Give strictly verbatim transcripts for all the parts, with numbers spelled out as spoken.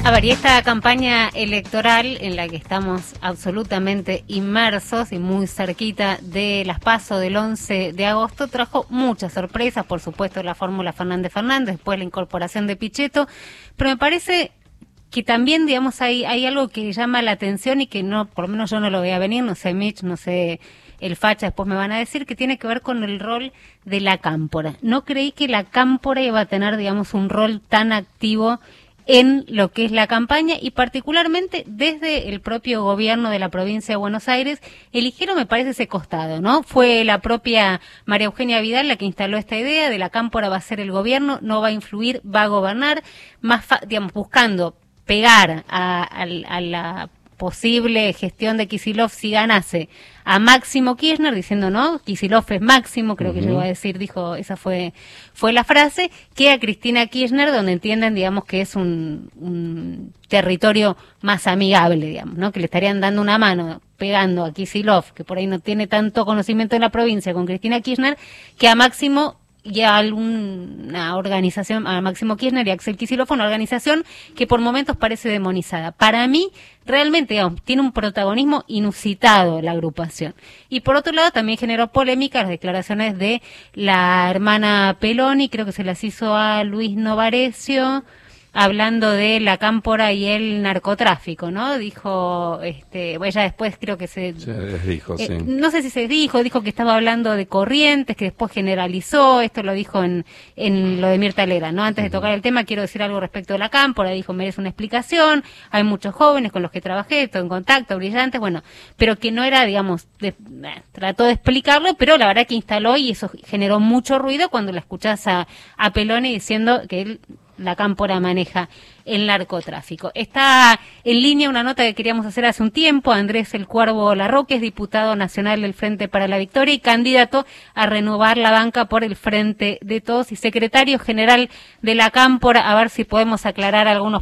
A ver, y esta campaña electoral en la que estamos absolutamente inmersos y muy cerquita de las PASO del once de agosto trajo muchas sorpresas, por supuesto la fórmula Fernández Fernández, después la incorporación de Pichetto, pero me parece que también, digamos, hay, hay algo que llama la atención y que no, por lo menos yo no lo voy a venir, no sé Mitch, no sé el Facha, después me van a decir, que tiene que ver con el rol de la cámpora. No creí que la cámpora iba a tener, digamos, un rol tan activo en lo que es la campaña y particularmente desde el propio gobierno de la provincia de Buenos Aires eligieron, me parece, ese costado, ¿no? Fue la propia María Eugenia Vidal la que instaló esta idea de la cámpora va a ser el gobierno, no va a influir, va a gobernar, más fa- digamos, buscando pegar a, a, a la posible gestión de Kicillof si ganase a Máximo Kirchner, diciendo no, Kicillof es Máximo, creo uh-huh. que llegó a decir, dijo, esa fue fue la frase, que a Cristina Kirchner, donde entienden, digamos, que es un, un territorio más amigable, digamos, ¿no? Que le estarían dando una mano, pegando a Kicillof, que por ahí no tiene tanto conocimiento en la provincia, con Cristina Kirchner, que a Máximo y a alguna organización, a Máximo Kirchner y a Axel Kicillof, una organización que por momentos parece demonizada. Para mí, realmente, digamos, tiene un protagonismo inusitado la agrupación. Y por otro lado, también generó polémica las declaraciones de la hermana Peloni, creo que se las hizo a Luis Novarecio, hablando de la cámpora y el narcotráfico, ¿no? Dijo, este, bueno, ella después creo que se... Se desdijo, eh, sí. No sé si se dijo, dijo que estaba hablando de Corrientes, que después generalizó, esto lo dijo en, en lo de Mirta Legrand, ¿no? Antes de tocar el tema, quiero decir algo respecto de la cámpora, dijo, merece una explicación, hay muchos jóvenes con los que trabajé, estoy en contacto, brillantes, bueno, pero que no era, digamos, de, eh, trató de explicarlo, pero la verdad que instaló y eso generó mucho ruido cuando la escuchás a, a Peloni diciendo que él la cámpora maneja el narcotráfico. Está en línea una nota que queríamos hacer hace un tiempo. Andrés El Cuervo Larroque es diputado nacional del Frente para la Victoria y candidato a renovar la banca por el Frente de Todos y secretario general de la cámpora. A ver si podemos aclarar algunos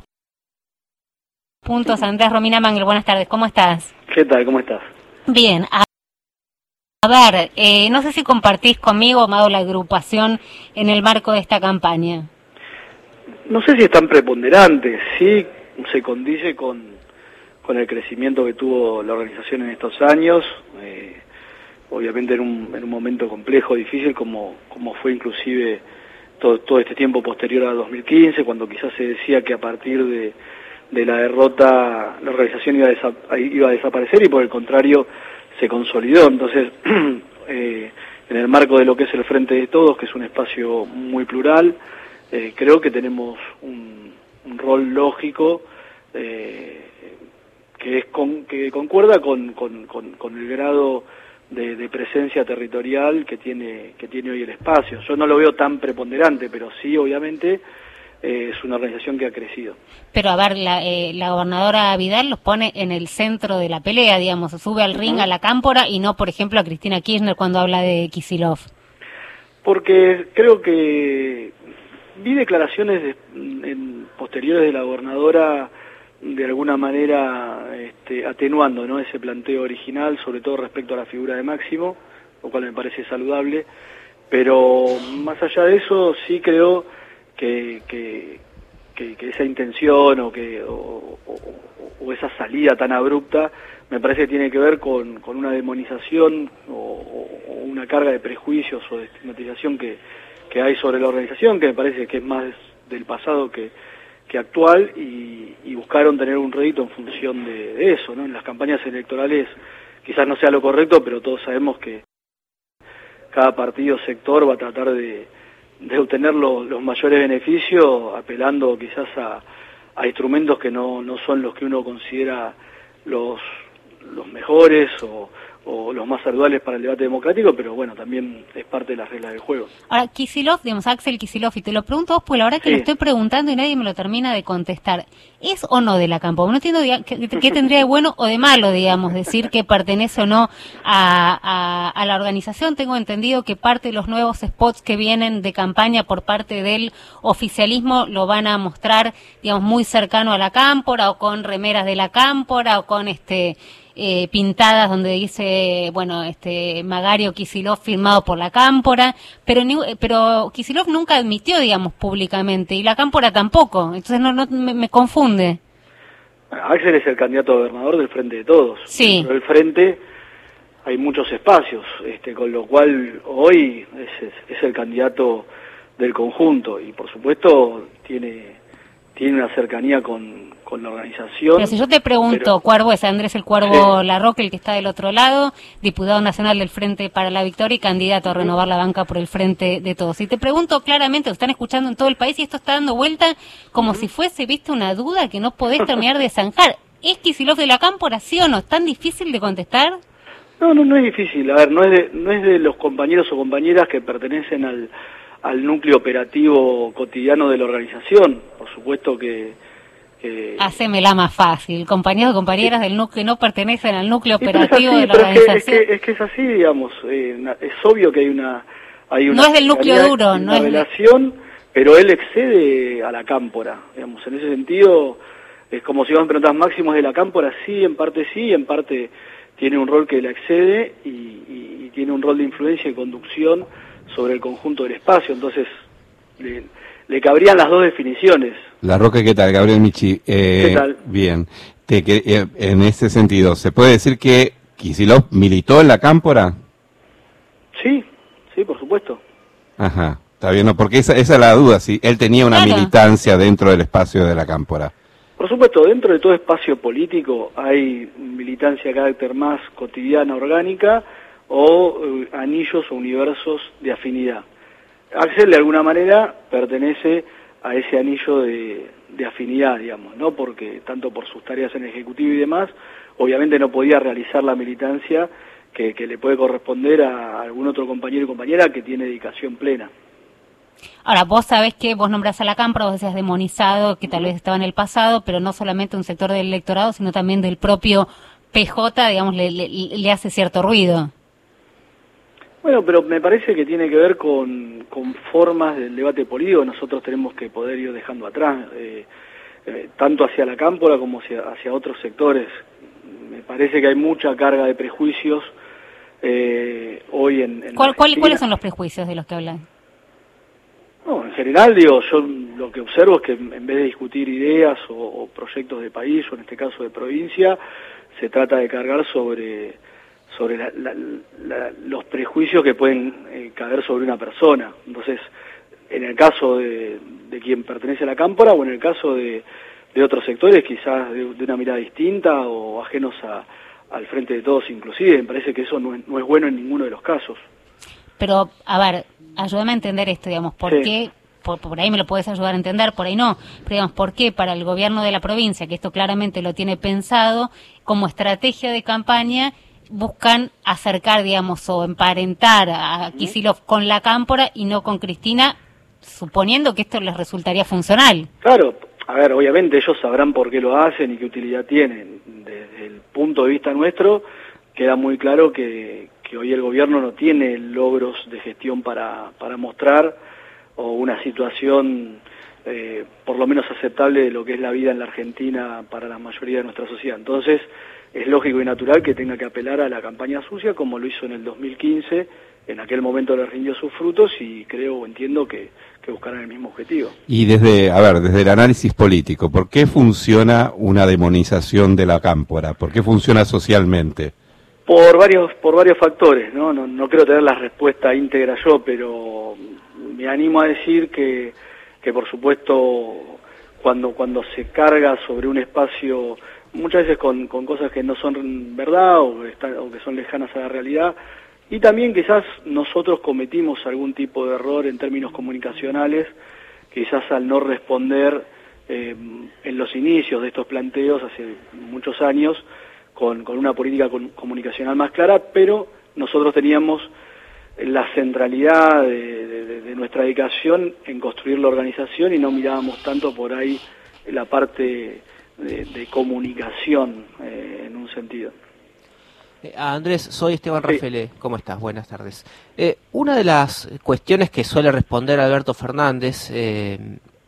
puntos. Andrés Romina Mangel, buenas tardes. ¿Cómo estás? ¿Qué tal? ¿Cómo estás? Bien. A A ver, eh, no sé si compartís conmigo, Amado, la agrupación en el marco de esta campaña. No sé si es tan preponderante, sí se condice con, con el crecimiento que tuvo la organización en estos años, eh, obviamente en un, en un momento complejo, difícil, como, como fue inclusive todo, todo este tiempo posterior a dos mil quince, cuando quizás se decía que a partir de, de la derrota la organización iba a, desa- iba a desaparecer y por el contrario se consolidó. Entonces, eh, en el marco de lo que es el Frente de Todos, que es un espacio muy plural, Eh, creo que tenemos un, un rol lógico eh, que es con, que concuerda con, con, con, con el grado de, de presencia territorial que tiene que tiene hoy el espacio. Yo no lo veo tan preponderante, pero sí, obviamente, eh, es una organización que ha crecido. Pero, a ver, la, eh, la gobernadora Vidal los pone en el centro de la pelea, digamos, sube al ring uh-huh. a la cámpora y no, por ejemplo, a Cristina Kirchner cuando habla de Kicillof. Porque creo que vi declaraciones de, en, posteriores de la gobernadora de alguna manera este, atenuando, ¿no?, ese planteo original, sobre todo respecto a la figura de Máximo, lo cual me parece saludable, pero más allá de eso sí creo que, que, que, que esa intención o, que, o, o, o esa salida tan abrupta me parece que tiene que ver con, con una demonización o, o una carga de prejuicios o de estigmatización que que hay sobre la organización, que me parece que es más del pasado que, que actual, y, y buscaron tener un rédito en función de, de eso, ¿no? En las campañas electorales quizás no sea lo correcto, pero todos sabemos que cada partido sector va a tratar de, de obtener lo, los mayores beneficios, apelando quizás a, a instrumentos que no, no son los que uno considera los, los mejores o o los más saludables para el debate democrático, pero bueno, también es parte de las reglas del juego. Ahora, Kicillof, digamos, Axel Kicillof, y te lo pregunto vos, pues la verdad que sí. Lo estoy preguntando y nadie me lo termina de contestar. ¿Es o no de la Cámpora? No entiendo qué, qué tendría de bueno o de malo, digamos, decir que pertenece o no a, a, a la organización. Tengo entendido que parte de los nuevos spots que vienen de campaña por parte del oficialismo lo van a mostrar, digamos, muy cercano a la Cámpora, o con remeras de la Cámpora, o con este... Eh, pintadas donde dice, bueno, este Magario Kicillof firmado por la Cámpora, pero ni, pero Kicillof nunca admitió, digamos, públicamente, y la Cámpora tampoco, entonces no, no me, me confunde. Axel es el candidato a gobernador del Frente de Todos. Sí. Dentro del Frente hay muchos espacios, este, con lo cual hoy es, es, es el candidato del conjunto y por supuesto tiene tiene una cercanía con, con la organización. Pero si yo te pregunto, pero, Cuervo, es Andrés el Cuervo sí. Larroque, el que está del otro lado, diputado nacional del Frente para la Victoria y candidato a renovar la banca por el Frente de Todos. Y te pregunto claramente, lo están escuchando en todo el país y esto está dando vuelta como uh-huh. si fuese, viste, una duda que no podés terminar de zanjar. ¿Es Kicillof de la Cámpora, sí o no? ¿Es tan difícil de contestar? No, no, no es difícil. A ver, no es de, no es de los compañeros o compañeras que pertenecen al al núcleo operativo cotidiano de la organización. Por supuesto que... que... Hacémela más fácil. Compañeros o compañeras sí. del núcleo que no pertenecen al núcleo sí, operativo así, de la organización. Es que, es, que, es que es así, digamos. Eh, es obvio que hay una... Hay una no es del núcleo duro, no es... relación, pero él excede a la cámpora. Digamos, en ese sentido, es como si vos me preguntás máximos de la cámpora, sí, en parte sí, en parte tiene un rol que la excede y, y, y tiene un rol de influencia y conducción sobre el conjunto del espacio, entonces le, le cabrían las dos definiciones. Larroque, ¿qué tal? Gabriel Michi. Eh, ¿Qué tal? Bien. Te, que, eh, en ese sentido, ¿se puede decir que Kicillof militó en la cámpora? Sí, sí, por supuesto. Ajá, está bien, no, porque esa, esa es la duda, si él tenía una claro. militancia dentro del espacio de la cámpora. Por supuesto, dentro de todo espacio político hay militancia de carácter más cotidiana, orgánica, o uh, anillos o universos de afinidad. Axel de alguna manera pertenece a ese anillo de, de afinidad, digamos, ¿no? Porque tanto por sus tareas en ejecutivo y demás, obviamente no podía realizar la militancia que, que le puede corresponder a algún otro compañero y compañera que tiene dedicación plena. Ahora, vos sabés que vos nombrás a la Cámpora, vos decías demonizado, que tal vez estaba en el pasado, pero no solamente un sector del electorado, sino también del propio P J, digamos, le, le, le hace cierto ruido. Bueno, pero me parece que tiene que ver con, con formas del debate político que nosotros tenemos que poder ir dejando atrás, eh, eh, tanto hacia la cámpora como hacia, hacia otros sectores. Me parece que hay mucha carga de prejuicios eh, hoy en, en ¿Cuál, cuál, ¿Cuáles son los prejuicios de los que hablan? No, en general, digo, yo lo que observo es que en vez de discutir ideas o, o proyectos de país, o en este caso de provincia, se trata de cargar sobre... sobre la, la, la, los prejuicios que pueden eh, caer sobre una persona. Entonces, en el caso de, de quien pertenece a la cámpora o en el caso de, de otros sectores, quizás de, de una mirada distinta o ajenos a, al Frente de Todos inclusive, me parece que eso no es, no es bueno en ninguno de los casos. Pero, a ver, ayúdame a entender esto, digamos, ¿por sí. qué? Por, por ahí me lo puedes ayudar a entender, por ahí no, pero digamos, ¿por qué para el gobierno de la provincia, que esto claramente lo tiene pensado, como estrategia de campaña, buscan acercar, digamos, o emparentar a Kicillof con la cámpora y no con Cristina, suponiendo que esto les resultaría funcional? Claro, a ver, obviamente ellos sabrán por qué lo hacen y qué utilidad tienen. Desde el punto de vista nuestro, queda muy claro que, que hoy el gobierno no tiene logros de gestión para, para mostrar, o una situación eh, por lo menos aceptable de lo que es la vida en la Argentina para la mayoría de nuestra sociedad. Entonces, es lógico y natural que tenga que apelar a la campaña sucia, como lo hizo en el dos mil quince, en aquel momento le rindió sus frutos y creo o entiendo que, que buscarán el mismo objetivo. Y desde, a ver, desde el análisis político, ¿por qué funciona una demonización de la cámpora? ¿Por qué funciona socialmente? Por varios, por varios factores, ¿no? No, no creo tener la respuesta íntegra yo, pero me animo a decir que, que por supuesto, cuando, cuando se carga sobre un espacio, muchas veces con, con cosas que no son verdad o que, están, o que son lejanas a la realidad, y también quizás nosotros cometimos algún tipo de error en términos comunicacionales, quizás al no responder eh, en los inicios de estos planteos hace muchos años con, con una política comunicacional más clara, pero nosotros teníamos la centralidad de, de, de nuestra dedicación en construir la organización y no mirábamos tanto por ahí la parte de, de comunicación eh, en un sentido. Eh, Andrés, soy Esteban sí. Rafele, ¿cómo estás? Buenas tardes. Eh, una de las cuestiones que suele responder Alberto Fernández, eh,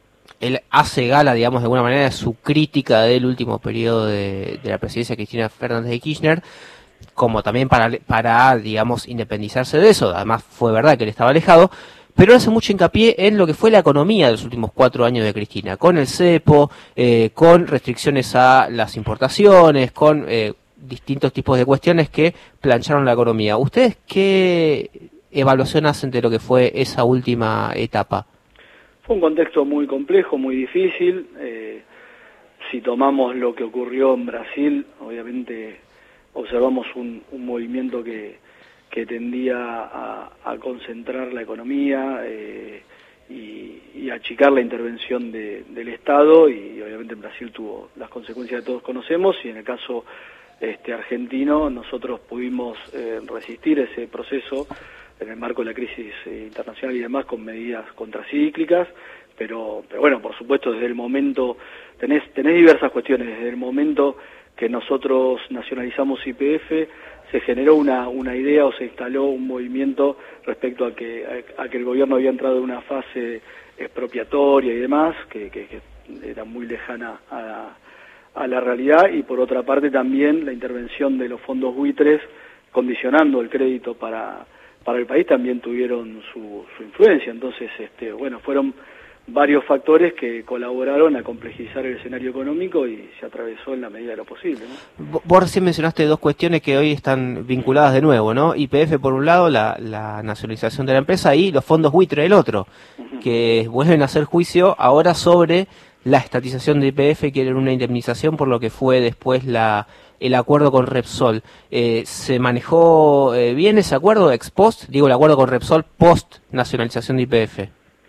él hace gala, digamos, de alguna manera de su crítica del último periodo de, de la presidencia de Cristina Fernández de Kirchner, como también para, para, digamos, independizarse de eso. Además, fue verdad que él estaba alejado, pero hace mucho hincapié en lo que fue la economía de los últimos cuatro años de Cristina, con el cepo, eh, con restricciones a las importaciones, con eh, distintos tipos de cuestiones que plancharon la economía. ¿Ustedes qué evaluación hacen de lo que fue esa última etapa? Fue un contexto muy complejo, muy difícil. Eh, si tomamos lo que ocurrió en Brasil, obviamente observamos un, un movimiento que, que tendía a, a concentrar la economía eh, y, y achicar la intervención de, del Estado, y obviamente en Brasil tuvo las consecuencias que todos conocemos, y en el caso este, argentino nosotros pudimos eh, resistir ese proceso en el marco de la crisis eh, internacional y demás, con medidas contracíclicas, pero, pero bueno, por supuesto, desde el momento, tenés, tenés diversas cuestiones, desde el momento que nosotros nacionalizamos Y P F, se generó una, una idea o se instaló un movimiento respecto a que, a, a que el gobierno había entrado en una fase expropiatoria y demás, que, que, que era muy lejana a la, a la realidad, y por otra parte también la intervención de los fondos buitres, condicionando el crédito para para el país, también tuvieron su, su influencia. Entonces, este, bueno, fueron varios factores que colaboraron a complejizar el escenario económico y se atravesó en la medida de lo posible, ¿no? Vos recién mencionaste dos cuestiones que hoy están vinculadas de nuevo, ¿no? Y P F por un lado, la, la nacionalización de la empresa, y los fondos buitre el otro, uh-huh, que vuelven a hacer juicio ahora sobre la estatización de Y P F, quieren una indemnización por lo que fue después la el acuerdo con Repsol. Eh, ¿Se manejó eh, bien ese acuerdo ex post? Digo, el acuerdo con Repsol post nacionalización de Y P F.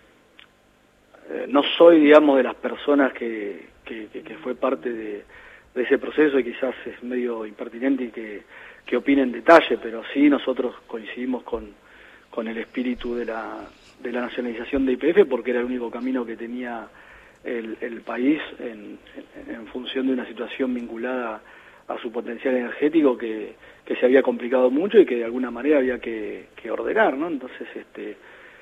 Eh, no soy, digamos, de las personas que, que, que, que fue parte de, de ese proceso, y quizás es medio impertinente y que, que opine en detalle, pero sí nosotros coincidimos con, con el espíritu de la, de la nacionalización de Y P F, porque era el único camino que tenía el, el país en, en, en función de una situación vinculada a su potencial energético que, que se había complicado mucho y que de alguna manera había que, que ordenar, ¿no? Entonces, este,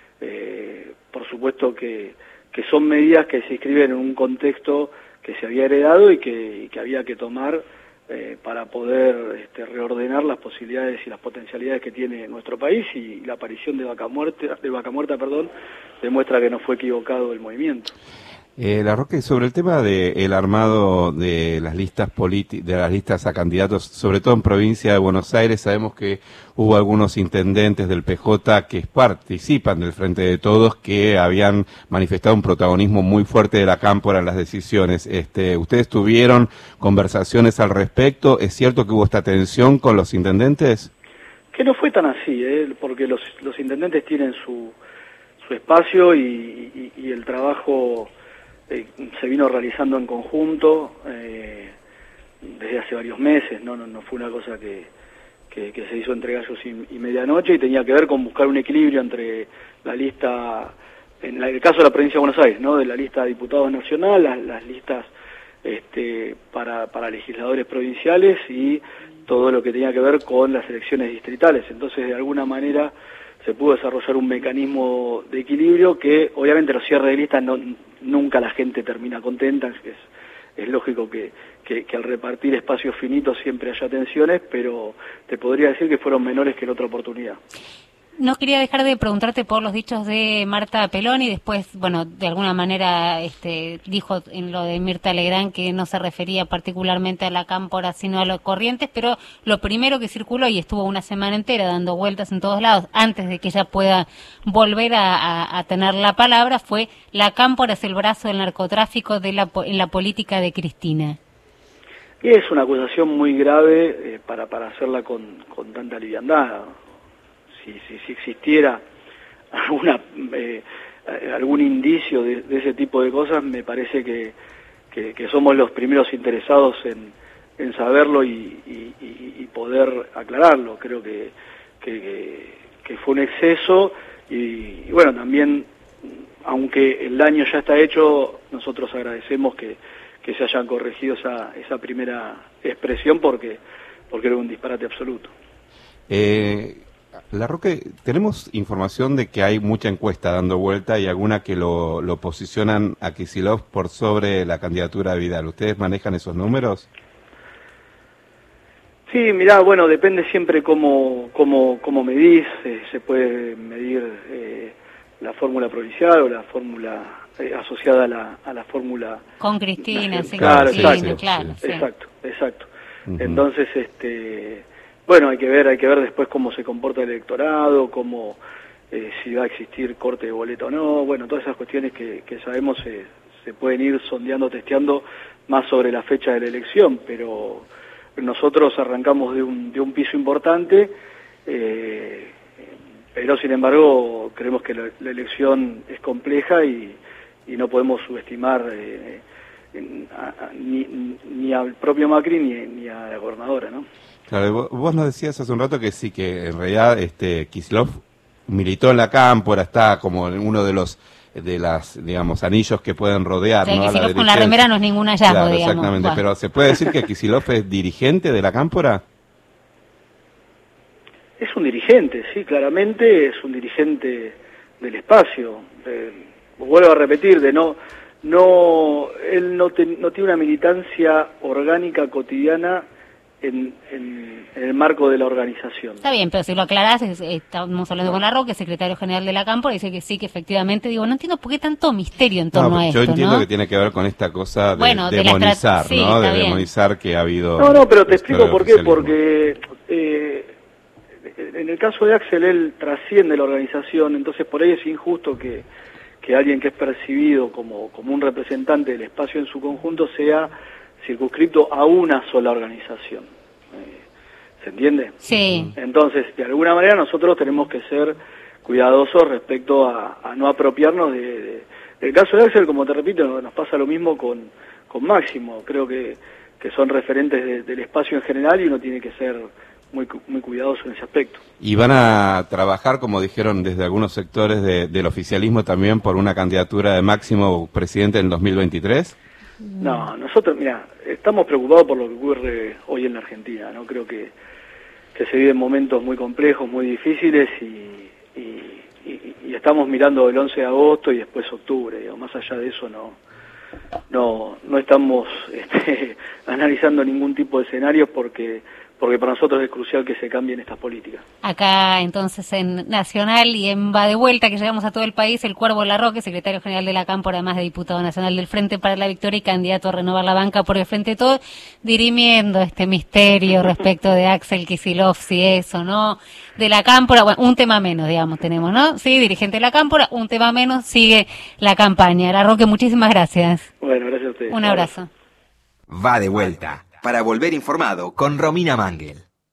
eh, por supuesto que, que son medidas que se inscriben en un contexto que se había heredado y que, y que había que tomar eh, para poder este, reordenar las posibilidades y las potencialidades que tiene nuestro país, y la aparición de Vaca Muerta, de Vaca Muerta, perdón, demuestra que no fue equivocado el movimiento. Eh, Larroque, sobre el tema del armado de las listas políticas, de las listas a candidatos, sobre todo en provincia de Buenos Aires, sabemos que hubo algunos intendentes del P J que participan del Frente de Todos, que habían manifestado un protagonismo muy fuerte de la cámpora en las decisiones. Este, ¿ustedes tuvieron conversaciones al respecto? ¿Es cierto que hubo esta tensión con los intendentes? Que no fue tan así, ¿eh? Porque los, los intendentes tienen su, su espacio y, y, y el trabajo Eh, se vino realizando en conjunto eh, desde hace varios meses, no no, no fue una cosa que, que, que se hizo entre gallos y, y medianoche, y tenía que ver con buscar un equilibrio entre la lista, en la, el caso de la provincia de Buenos Aires, ¿no? De la lista de diputados nacional, las, las listas este, para, para legisladores provinciales y todo lo que tenía que ver con las elecciones distritales. Entonces, de alguna manera se pudo desarrollar un mecanismo de equilibrio que, obviamente, los cierres de listas no, nunca la gente termina contenta, es, es lógico que, que, que al repartir espacios finitos siempre haya tensiones, pero te podría decir que fueron menores que en otra oportunidad. No quería dejar de preguntarte por los dichos de Marta Pelón, y después, bueno, de alguna manera este, dijo en lo de Mirta Legrand que no se refería particularmente a la cámpora sino a los Corrientes, pero lo primero que circuló y estuvo una semana entera dando vueltas en todos lados antes de que ella pueda volver a, a, a tener la palabra fue: la cámpora es el brazo del narcotráfico de la, en la política de Cristina. Y es una acusación muy grave eh, para, para hacerla con, con tanta liviandad. Si, si, si existiera alguna eh, algún indicio de, de ese tipo de cosas, me parece que, que, que somos los primeros interesados en, en saberlo y, y, y poder aclararlo. Creo que, que, que fue un exceso y, y bueno, también, aunque el daño ya está hecho, nosotros agradecemos que, que se hayan corregido esa, esa primera expresión porque, porque era un disparate absoluto. Eh... Larroque, tenemos información de que hay mucha encuesta dando vuelta y alguna que lo, lo posicionan a Kicillof por sobre la candidatura de Vidal. ¿Ustedes manejan esos números? Sí, mirá, bueno, depende siempre cómo, cómo, cómo medís. Eh, se puede medir eh, la fórmula provincial o la fórmula eh, asociada a la, a la fórmula con Cristina, sí, claro, sí, exacto, claro, sí. exacto, exacto. Uh-huh. Entonces, este, bueno, hay que ver, hay que ver después cómo se comporta el electorado, cómo eh, si va a existir corte de boleta o no, bueno, todas esas cuestiones que, que sabemos se, se pueden ir sondeando, testeando más sobre la fecha de la elección, pero nosotros arrancamos de un, de un piso importante, eh, pero sin embargo creemos que la, la elección es compleja y, y no podemos subestimar eh, a, a, ni, ni al propio Macri ni, ni a la gobernadora, ¿no? Claro, vos, vos nos decías hace un rato que sí, que en realidad este Kicillof militó en la Cámpora, está como en uno de los de las, digamos, anillos que pueden rodear, o sea, ¿no? Kicillof con la remera no es ningún hallazgo, claro, digamos. Exactamente, Bueno. Pero ¿se puede decir que Kicillof es dirigente de la Cámpora? Es un dirigente, sí, claramente es un dirigente del espacio. Eh, vuelvo a repetir, de no, no, él no, te, no tiene una militancia orgánica cotidiana en, en, en el marco de la organización. Está bien, pero si lo aclarás, es, estamos hablando con Larroque, secretario general de la Cámpora, dice que sí, que efectivamente, digo, no entiendo por qué tanto misterio en torno no, a esto, yo entiendo ¿no? que tiene que ver con esta cosa de bueno, de demonizar, sí, ¿no? De bien. demonizar que ha habido... No, no, pero te explico de por qué, oficialismo. porque eh, en el caso de Axel, él trasciende la organización, entonces por ahí es injusto que, que alguien que es percibido como, como un representante del espacio en su conjunto sea circunscrito a una sola organización. Eh, ¿Se entiende? Sí. Entonces, de alguna manera nosotros tenemos que ser cuidadosos respecto a, a no apropiarnos de, de... El caso de Axel, como te repito, nos pasa lo mismo con, con Máximo. Creo que, que son referentes de, del espacio en general y uno tiene que ser muy muy cuidadoso en ese aspecto. ¿Y van a trabajar, como dijeron desde algunos sectores de, del oficialismo, también por una candidatura de Máximo presidente en el dos mil veintitrés? No, nosotros, mira, estamos preocupados por lo que ocurre hoy en la Argentina, ¿no? Creo que, que se viven momentos muy complejos, muy difíciles y, y, y, y estamos mirando el once de agosto y después octubre, digo, más allá de eso no no no estamos este, analizando ningún tipo de escenarios porque porque para nosotros es crucial que se cambien estas políticas. Acá entonces en Nacional y en Va de Vuelta, que llegamos a todo el país, el Cuervo Larroque, secretario general de la Cámpora, además de diputado nacional del Frente para la Victoria y candidato a renovar la banca por el Frente de Todo, dirimiendo este misterio respecto de Axel Kicillof, si eso, ¿no? De la Cámpora, bueno, un tema menos, digamos, tenemos, ¿no? Sí, dirigente de la Cámpora, un tema menos, sigue la campaña. Larroque, muchísimas gracias. Bueno, gracias a ustedes. Un abrazo. Va de Vuelta, para volver informado con Romina Mangel.